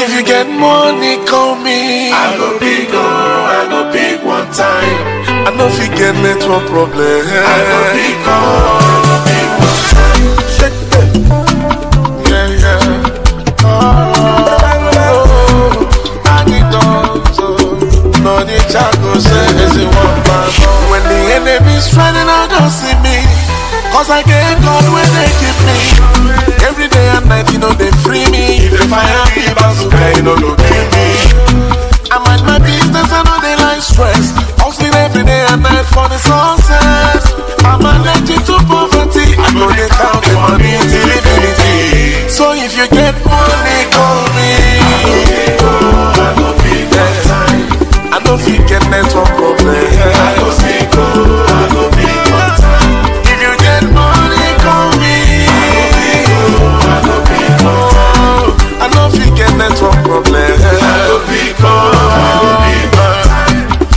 if you get money, call me. I go big, I go big one time. I know if you get network problem. I go big, big one time. Shake it. Yeah, yeah. I need those. No, the chago say is it one man. When the enemy's running out, don't see me. Cause I get God when they keep me. Every day and night, you know they free me. If I am people, you know they kill me. I mind my business, I know they like stress. Hustling every day and night for the success. I'm allergic to poverty. I know they count the money till infinity. So if you get money, call me. I go big one time. I know if you get network problem. I go big, I go big one time. If you get money, call me. I go big one time. I know if you get network problem. I go big, I go big one time.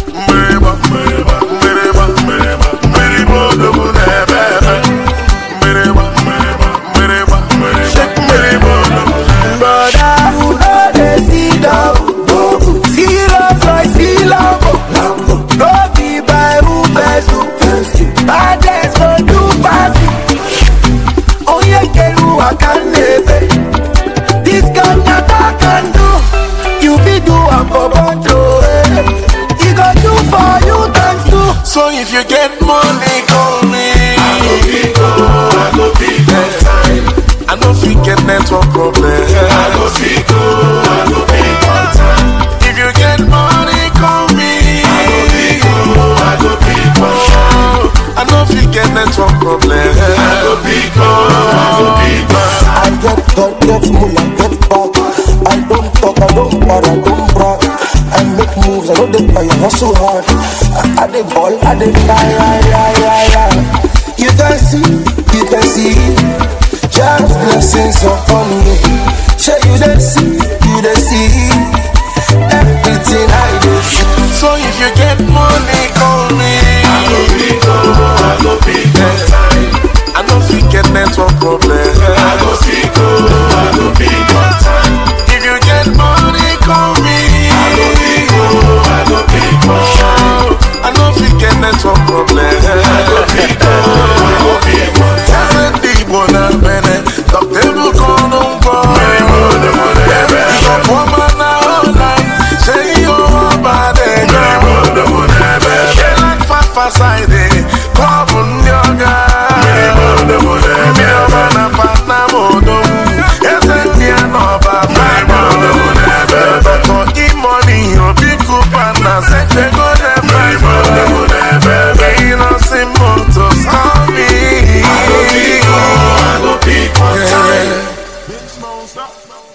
So if you get money, call me. I go big one time. I know if you get network problem. I go big one time. If you get money, call me. I go big one time. I know if you get network problem. I go big one time. I get God, get mullah, get back. I don't talk, I don't bother, I don't brag. I make moves, I know they play, I hustle hard. I dey ball, I dey fly. You can see, just blessings upon me. Sure you dey see, everything I do. So if you get money, call me. I go big one time. I know if you get network problem. I go big one time. If you get money, call me. I go big one time. I know if you get network problem. I go big one time. Doesn't deep one and bene. Doctor will call no boy. You got woman now life. Say you over there. Like Fafa side. Carbon yoga. Me over na partner modo. Yes, and me and over. But in money, you be cool partner. Say they go there. You know, see motos call me. I go big one time.